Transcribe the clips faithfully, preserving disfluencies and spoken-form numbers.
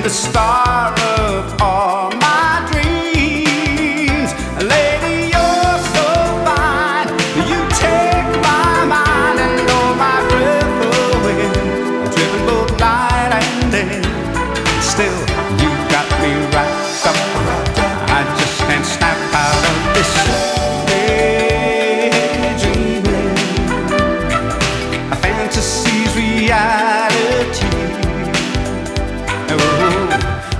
the star of all my dreams. Lady, you're so fine. You take my mind and know my breath away. I'm driven both night and day. Still, you got me wrapped up. I just can't snap out of this daydreaming. A fantasy's reality. Oh,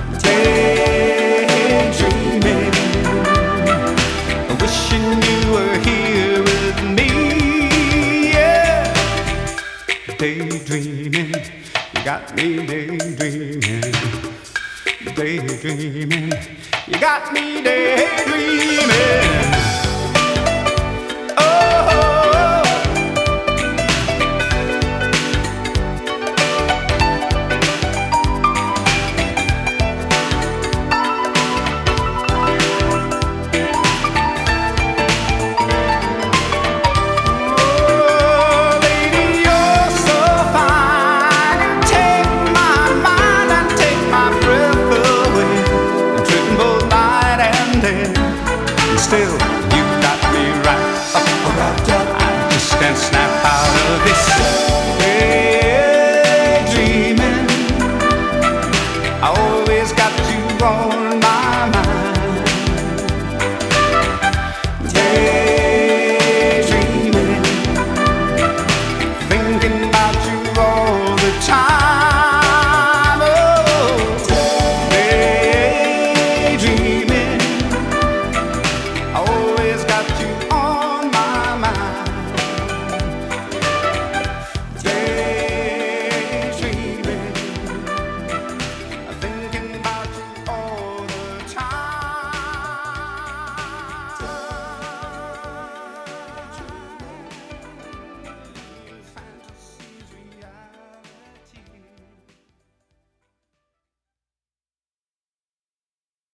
daydreaming. Wishing you were here with me. Yeah, daydreaming. You got me daydreaming. Daydreaming, you got me daydreaming.